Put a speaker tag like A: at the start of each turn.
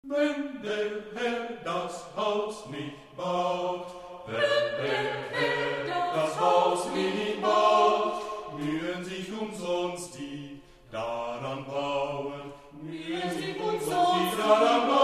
A: Wenn der Herr das Haus nicht baut, wenn der Herr das Haus nicht baut, mühen sich umsonst die daran bauen, mühen sich umsonst die daran bauen.